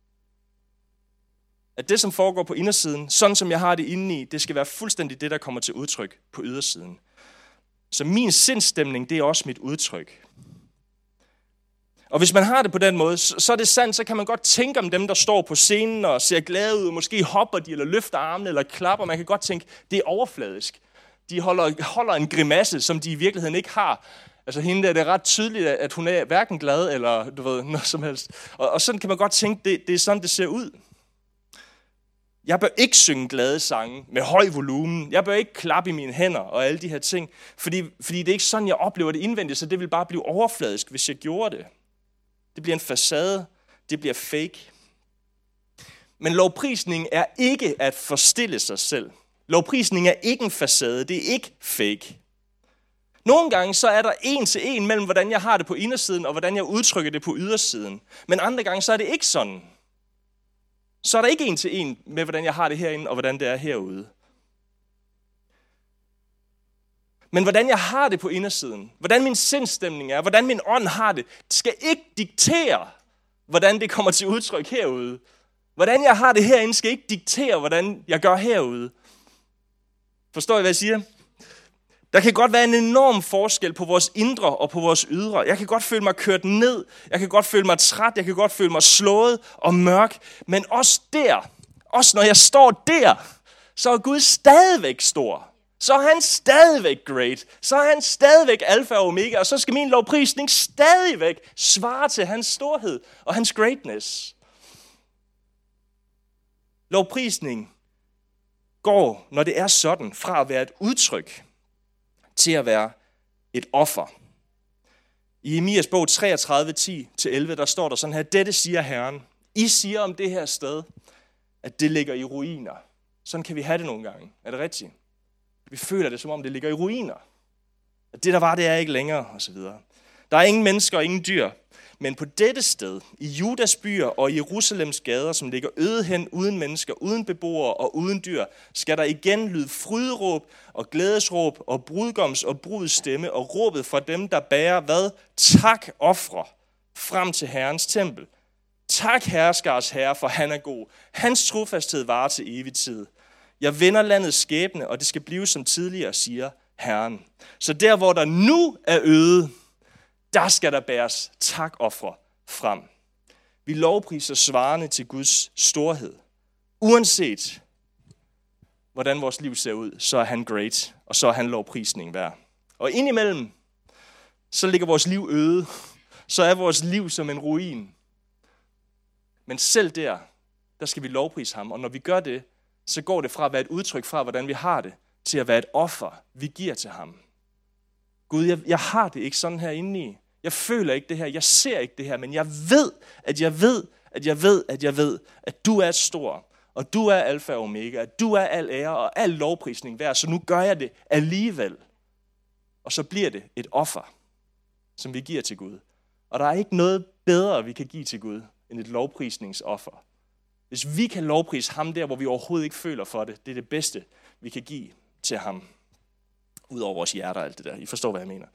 Speaker 1: At det, som foregår på indersiden, sådan som jeg har det indeni, det skal være fuldstændig det, der kommer til udtryk på ydersiden. Så min sindsstemning, det er også mit udtryk. Og hvis man har det på den måde, så er det sandt, så kan man godt tænke om dem, der står på scenen og ser glade ud. Måske hopper de, eller løfter armene, eller klapper. Man kan godt tænke, det er overfladisk. De holder en grimasse, som de i virkeligheden ikke har. Altså hende der, det er ret tydeligt, at hun er hverken glad, eller du ved, noget som helst. Og sådan kan man godt tænke, det er sådan, det ser ud. Jeg bør ikke synge glade sange med høj volumen. Jeg bør ikke klappe i mine hænder og alle de her ting. Fordi det er ikke sådan, jeg oplever det indvendigt, så det vil bare blive overfladisk, hvis jeg gjorde det. Det bliver en facade. Det bliver fake. Men lovprisning er ikke at forstille sig selv. Lovprisning er ikke en facade. Det er ikke fake. Nogle gange så er der en til en mellem, hvordan jeg har det på indersiden, og hvordan jeg udtrykker det på ydersiden. Men andre gange så er det ikke sådan. Så er der ikke en til en med, hvordan jeg har det herinde, og hvordan det er herude. Men hvordan jeg har det på indersiden, hvordan min sindstemning er, hvordan min ånd har det, skal ikke diktere, hvordan det kommer til udtryk herude. Hvordan jeg har det herinde, skal ikke diktere, hvordan jeg gør herude. Forstår I, hvad jeg siger? Der kan godt være en enorm forskel på vores indre og på vores ydre. Jeg kan godt føle mig kørt ned. Jeg kan godt føle mig træt. Jeg kan godt føle mig slået og mørk. Men også der, også når jeg står der, så er Gud stadigvæk stor. Så er han stadigvæk great. Så er han stadigvæk alfa og omega. Og så skal min lovprisning stadigvæk svare til hans storhed og hans greatness. Lovprisning går, når det er sådan, fra at være et udtryk til at være et offer. I Jeremias bog 33, 10-11, der står der sådan her: Dette siger Herren. I siger om det her sted, at det ligger i ruiner. Sådan kan vi have det nogle gange. Er det rigtigt? Vi føler det, som om det ligger i ruiner. At det, der var, det er ikke længere, osv. Der er ingen mennesker og ingen dyr. Men på dette sted, i Judas byer og i Jerusalems gader, som ligger øde hen uden mennesker, uden beboere og uden dyr, skal der igen lyde fryderåb og glædesråb og brudgoms og bruds stemme og råbet fra dem, der bærer hvad? Tak ofre frem til Herrens tempel. Tak herskars herre, for han er god. Hans trofasthed varer til evig tid. Jeg vender landets skæbne, og det skal blive som tidligere, siger Herren. Så der, hvor der nu er øde, der skal der bæres takofre frem. Vi lovpriser svarende til Guds storhed. Uanset hvordan vores liv ser ud, så er han great, og så er han lovprisning værd. Og indimellem, så ligger vores liv øde. Så er vores liv som en ruin. Men selv der skal vi lovprise ham. Og når vi gør det, så går det fra at være et udtryk fra, hvordan vi har det, til at være et offer, vi giver til ham. Gud, jeg har det ikke sådan her inde i. Jeg føler ikke det her, jeg ser ikke det her, men jeg ved, at du er stor, og du er alfa og omega, at du er al ære og al lovprisning værd, så nu gør jeg det alligevel. Og så bliver det et offer, som vi giver til Gud. Og der er ikke noget bedre, vi kan give til Gud, end et lovprisningsoffer. Hvis vi kan lovprise ham der, hvor vi overhovedet ikke føler for det, det er det bedste, vi kan give til ham. Ud over vores hjerter og alt det der. I forstår, hvad jeg mener.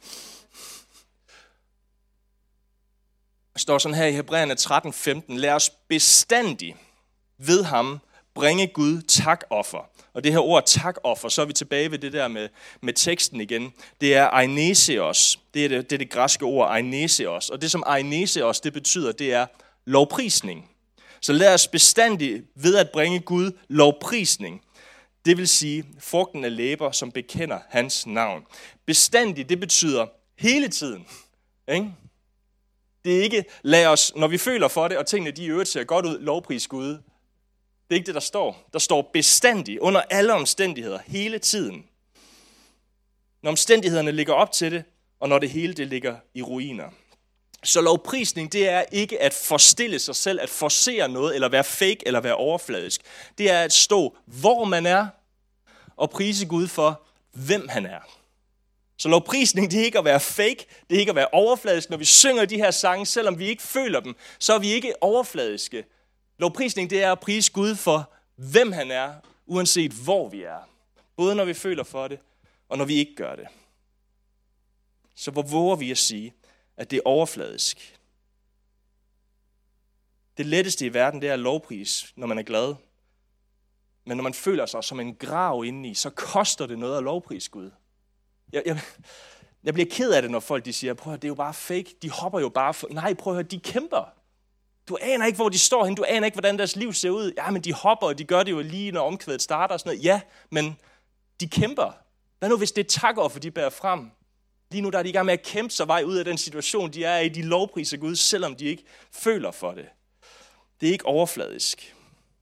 Speaker 1: Der står sådan her i Hebræerne 13:15. Lad os bestandig ved ham bringe Gud takoffer. Og det her ord takoffer, så er vi tilbage ved det der med teksten igen. Det er aineseos. Det er det græske ord aineseos. Og det som aineseos, det betyder, det er lovprisning. Så lad os bestandig ved at bringe Gud lovprisning. Det vil sige frugten af læber, som bekender hans navn. Bestandig, det betyder hele tiden. Ikke? Det er ikke, lad os, når vi føler for det, og tingene de i øvrigt ser godt ud, lovpris Gud. Det er ikke det, der står. Der står bestandig, under alle omstændigheder, hele tiden. Når omstændighederne ligger op til det, og når det hele det ligger i ruiner. Så lovprisning, det er ikke at forstille sig selv, at forsere noget, eller være fake, eller være overfladisk. Det er at stå, hvor man er, og prise Gud for, hvem han er. Så lovprisning, det er ikke at være fake, det er ikke at være overfladisk. Når vi synger de her sange, selvom vi ikke føler dem, så er vi ikke overfladiske. Lovprisning, det er at prise Gud for, hvem han er, uanset hvor vi er. Både når vi føler for det, og når vi ikke gør det. Så hvor våger vi at sige, at det er overfladisk? Det letteste i verden, det er at lovprise, når man er glad. Men når man føler sig som en grav indeni, så koster det noget at lovprise Gud. Jeg bliver ked af det, når folk de siger, prøv at det er jo bare fake, de hopper jo bare. Nej, prøv at høre, de kæmper. Du aner ikke, hvor de står hen, du aner ikke, hvordan deres liv ser ud. Ja, men de hopper, og de gør det jo lige, når omkvædet starter og sådan noget. Ja, men de kæmper. Hvad nu, hvis det er takoffer, de bærer frem? Lige nu der er de i gang med at kæmpe sig vej ud af den situation, de er i. De lovpriser Gud, selvom de ikke føler for det. Det er ikke overfladisk.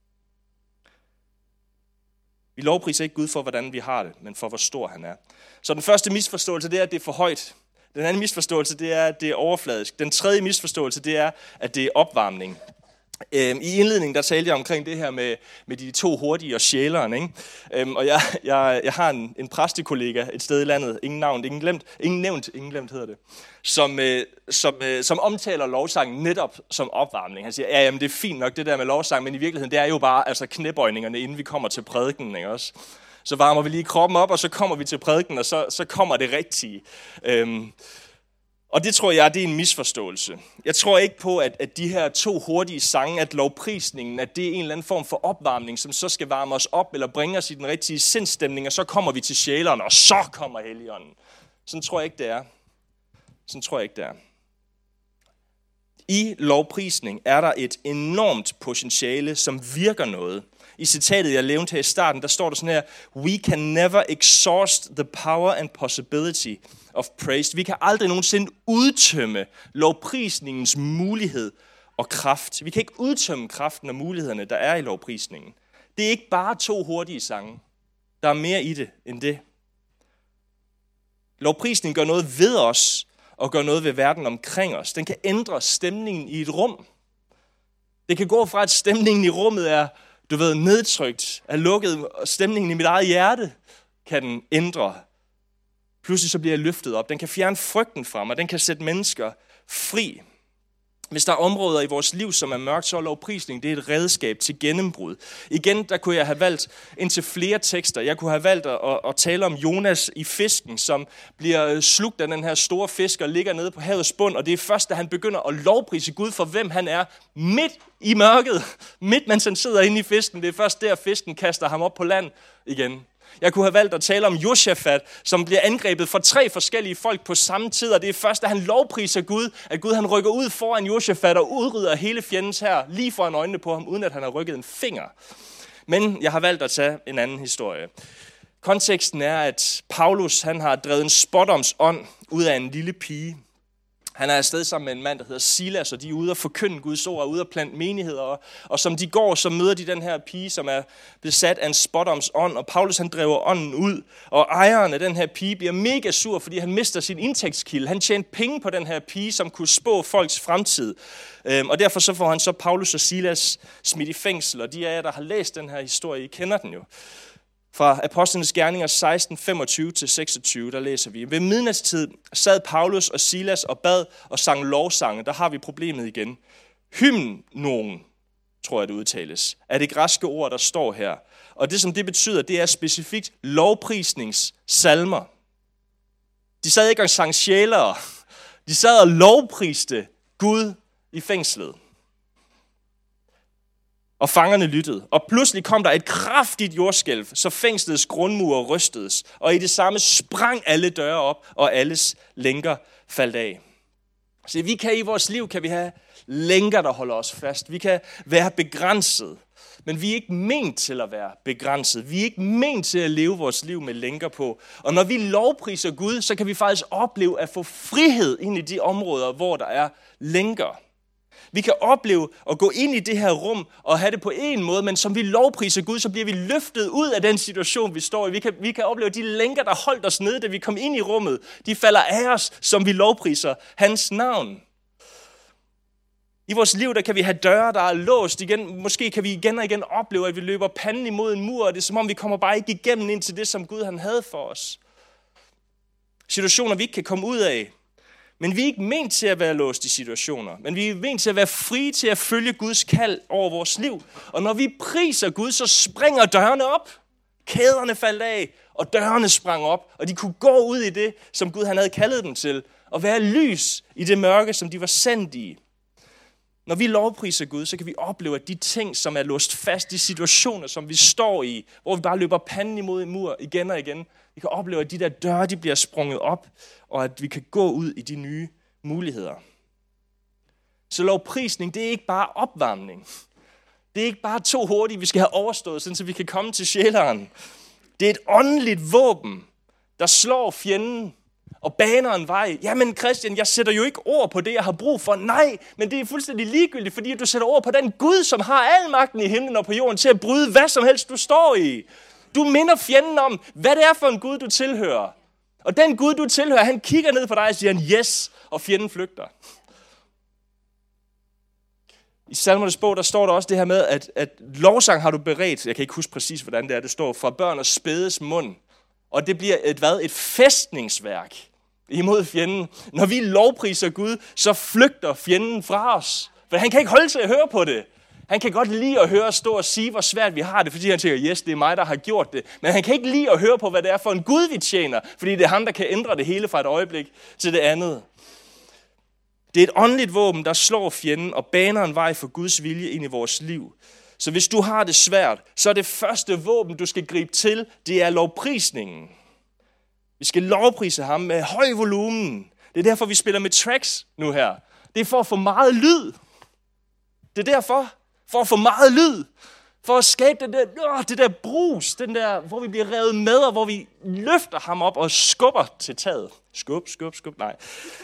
Speaker 1: Vi lovpriser ikke Gud for, hvordan vi har det, men for, hvor stor han er. Så den første misforståelse, det er, at det er for højt. Den anden misforståelse, det er, at det er overfladisk. Den tredje misforståelse, det er, at det er opvarmning. I indledningen, der talte jeg omkring det her med de to hurtige og sjæleren, ikke? Og jeg har en præstekollega et sted i landet, ingen navn, ingen glemt hedder det, som omtaler lovsangen netop som opvarmning. Han siger, ja, jamen, det er fint nok det der med lovsang, men i virkeligheden, det er jo bare altså knæbøjningerne, inden vi kommer til prædiken, ikke også? Så varmer vi lige kroppen op, og så kommer vi til prædiken, og så kommer det rigtige. Og det tror jeg, det er en misforståelse. Jeg tror ikke på, at de her to hurtige sange, at lovprisningen, at det er en eller anden form for opvarmning, som så skal varme os op, eller bringe os i den rigtige sindstemning, og så kommer vi til sjæleren, og så kommer Helligånden. Sådan tror jeg ikke, det er. Sådan tror jeg ikke, det er. I lovprisning er der et enormt potentiale, som virker noget. I citatet, jeg nævnte her i starten, der står der sådan her, we can never exhaust the power and possibility of praise. Vi kan aldrig nogensinde udtømme lovprisningens mulighed og kraft. Vi kan ikke udtømme kraften og mulighederne, der er i lovprisningen. Det er ikke bare to hurtige sange. Der er mere i det end det. Lovprisningen gør noget ved os, og gør noget ved verden omkring os. Den kan ændre stemningen i et rum. Det kan gå fra, at stemningen i rummet er, nedtrykt, er lukket, og stemningen i mit eget hjerte kan den ændre. Pludselig så bliver jeg løftet op. Den kan fjerne frygten fra mig. Den kan sætte mennesker fri. Hvis der er områder i vores liv, som er mørkt, så er lovprisning, det er et redskab til gennembrud. Igen, der kunne jeg have valgt indtil flere tekster. Jeg kunne have valgt at tale om Jonas i fisken, som bliver slugt af den her store fisk og ligger nede på havets bund. Og det er først, da han begynder at lovprise Gud for, hvem han er, midt i mørket, midt mens han sidder inde i fisken. Det er først der, fisken kaster ham op på land igen. Jeg kunne have valgt at tale om Josafat, som bliver angrebet for 3 forskellige folk på samme tid, og det er først, da han lovpriser Gud, at Gud han rykker ud foran Josafat og udrydder hele fjendens hær lige foran øjnene på ham, uden at han har rykket en finger. Men jeg har valgt at tage en anden historie. Konteksten er, at Paulus han har drevet en spådomsånd ud af en lille pige. Han er afsted sammen med en mand, der hedder Silas, og de er ude og forkynde Guds ord, og ude og plante menigheder. Og som de går, så møder de den her pige, som er besat af en spådomsånd, og Paulus han driver ånden ud. Og ejeren af den her pige bliver mega sur, fordi han mister sin indtægtskilde. Han tjente penge på den her pige, som kunne spå folks fremtid. Og derfor så får han så Paulus og Silas smidt i fængsel, og de af jer, der har læst den her historie, I kender den jo. Fra Apostlenes Gerninger 16:25-26, der læser vi. Ved midnatstid sad Paulus og Silas og bad og sang lovsange. Der har vi problemet igen. Hymnen, tror jeg det udtales, er det græske ord, der står her. Og det som det betyder, det er specifikt lovprisningssalmer. De sad ikke og sang sjælere. De sad og lovpriste Gud i fængslet. Og fangerne lyttede. Og pludselig kom der et kraftigt jordskælv, så fængslets grundmure rystedes. Og i det samme sprang alle døre op, og alles lænker faldt af. Så vi kan i vores liv kan vi have lænker, der holder os fast. Vi kan være begrænset. Men vi er ikke ment til at være begrænset. Vi er ikke ment til at leve vores liv med lænker på. Og når vi lovpriser Gud, så kan vi faktisk opleve at få frihed ind i de områder, hvor der er lænker. Vi kan opleve at gå ind i det her rum og have det på en måde, men som vi lovpriser Gud, så bliver vi løftet ud af den situation, vi står i. Vi kan opleve, at de lænker, der holdt os nede, da vi kom ind i rummet, de falder af os, som vi lovpriser hans navn. I vores liv, der kan vi have døre, der er låst igen. Måske kan vi igen og igen opleve, at vi løber panden imod en mur, og det er som om, vi kommer bare ikke igennem ind til det, som Gud han havde for os. Situationer, vi ikke kan komme ud af. Men vi er ikke ment til at være låst i situationer, men vi er ment til at være frie til at følge Guds kald over vores liv. Og når vi priser Gud, så springer dørene op. Kæderne faldt af, og dørene sprang op, og de kunne gå ud i det, som Gud han havde kaldet dem til, og være lys i det mørke, som de var sendt i. Når vi lovpriser Gud, så kan vi opleve, at de ting, som er låst fast, de situationer, som vi står i, hvor vi bare løber panden imod en mur igen og igen, vi kan opleve, at de der døre, de bliver sprunget op, og at vi kan gå ud i de nye muligheder. Så lovprisning, det er ikke bare opvarmning. Det er ikke bare 2 hurtige, vi skal have overstået, så vi kan komme til sjæleren. Det er et åndeligt våben, der slår fjenden og baner en vej. Jamen Christian, jeg sætter jo ikke ord på det, jeg har brug for. Nej, men det er fuldstændig ligegyldigt, fordi du sætter ord på den Gud, som har al magten i himlen og på jorden til at bryde hvad som helst, du står i. Du minder fjenden om, hvad det er for en Gud, du tilhører. Og den Gud, du tilhører, han kigger ned på dig og siger, yes, og fjenden flygter. I Salmernes bog, der står der også det her med, at lovsang har du beredt. Jeg kan ikke huske præcis, hvordan det er. Det står fra børn og spædes mund. Og det bliver et fæstningsværk imod fjenden. Når vi lovpriser Gud, så flygter fjenden fra os. For han kan ikke holde til at høre på det. Han kan godt lide at høre os stå og sige, hvor svært vi har det, fordi han tænker, yes, det er mig, der har gjort det. Men han kan ikke lide at høre på, hvad det er for en Gud, vi tjener, fordi det er ham, der kan ændre det hele fra et øjeblik til det andet. Det er et åndeligt våben, der slår fjenden og baner en vej for Guds vilje ind i vores liv. Så hvis du har det svært, så er det første våben, du skal gribe til, det er lovprisningen. Vi skal lovprise ham med høj volumen. Det er derfor, vi spiller med tracks nu her. Det er for at få meget lyd. Det er derfor. For at få meget lyd. For at skabe det der brus, den der, hvor vi bliver revet med, og hvor vi løfter ham op og skubber til taget. Skub, nej.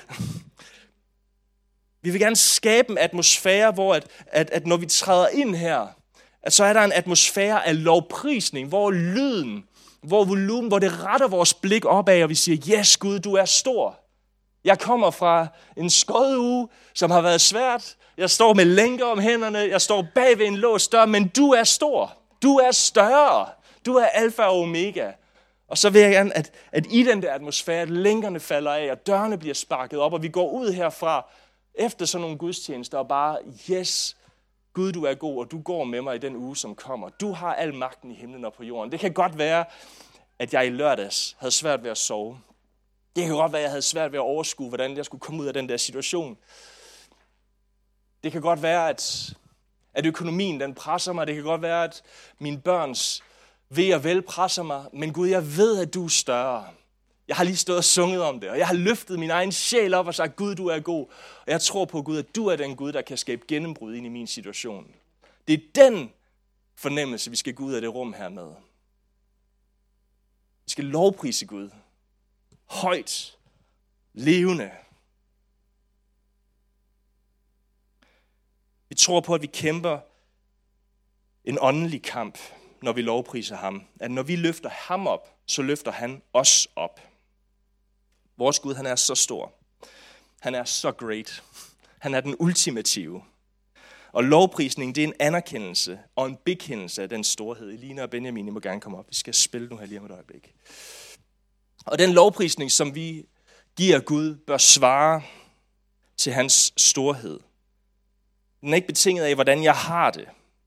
Speaker 1: Vi vil gerne skabe en atmosfære, hvor at når vi træder ind her, at så er der en atmosfære af lovprisning, hvor lyden, hvor volumen, hvor det retter vores blik opad, og vi siger, yes Gud, du er stor. Jeg kommer fra en skøduge, som har været svært. Jeg står med lænker om hænderne. Jeg står bag ved en låst dør, men du er stor. Du er større. Du er alfa og omega. Og så vil jeg gerne, at i den der atmosfære, at lænkerne falder af, og dørene bliver sparket op, og vi går ud herfra efter sådan nogle gudstjenester og bare, yes, Gud, du er god, og du går med mig i den uge, som kommer. Du har al magten i himlen og på jorden. Det kan godt være, at jeg i lørdags havde svært ved at sove. Det kan godt være, at jeg havde svært ved at overskue, hvordan jeg skulle komme ud af den der situation. Det kan godt være, at økonomien den presser mig. Det kan godt være, at mine børns ve og vel presser mig. Men Gud, jeg ved, at du er større. Jeg har lige stået og sunget om det, og jeg har løftet min egen sjæl op og sagt, Gud, du er god. Og jeg tror på, Gud, at du er den Gud, der kan skabe gennembrud ind i min situation. Det er den fornemmelse, vi skal gå ud af det rum her med. Vi skal lovprise Gud. Højt. Levende. Vi tror på, at vi kæmper en åndelig kamp, når vi lovpriser ham. At når vi løfter ham op, så løfter han os op. Vores Gud, han er så stor. Han er så great. Han er den ultimative. Og lovprisning, det er en anerkendelse og en bekendelse af den storhed. Elina og Benjamin, I må gerne komme op. Vi skal spille nu her lige om et øjeblik. Og den lovprisning, som vi giver Gud, bør svare til hans storhed. Den er ikke betinget af, hvordan jeg har det.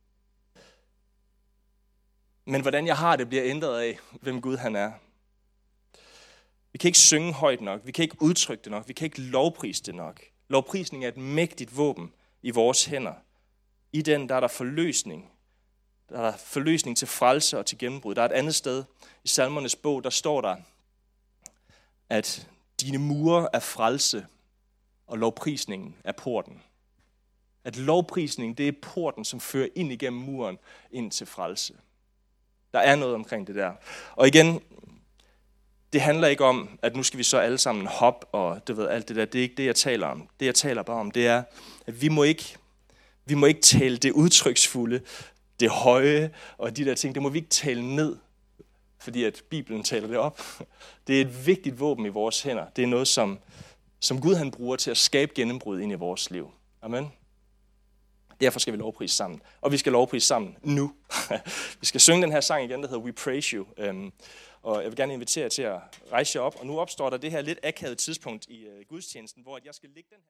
Speaker 1: Men hvordan jeg har det, bliver ændret af, hvem Gud han er. Vi kan ikke synge højt nok. Vi kan ikke udtrykke det nok. Vi kan ikke lovprise det nok. Lovprisning er et mægtigt våben i vores hænder. I den, der er der forløsning. Der er der forløsning til frelse og til gennembrud. Der er et andet sted i Salmernes bog, der står der, at dine mure er frelse, og lovprisningen er porten. At lovprisning, det er porten, som fører ind igennem muren, ind til frelse. Der er noget omkring det der. Og igen, det handler ikke om, at nu skal vi så alle sammen hoppe, og du ved, alt det der. Det er ikke det, jeg taler om. Det, jeg taler bare om, det er, at vi må ikke tale det udtryksfulde, det høje og de der ting. Det må vi ikke tale ned, fordi at Bibelen taler det op. Det er et vigtigt våben i vores hænder. Det er noget, som Gud han bruger til at skabe gennembrud ind i vores liv. Amen. Derfor skal vi lovprise sammen. Og vi skal lovprise sammen nu. Vi skal synge den her sang igen, der hedder We Praise You. Og jeg vil gerne invitere jer til at rejse jer op. Og nu opstår der det her lidt akavede tidspunkt i gudstjenesten, hvor jeg skal lægge den her...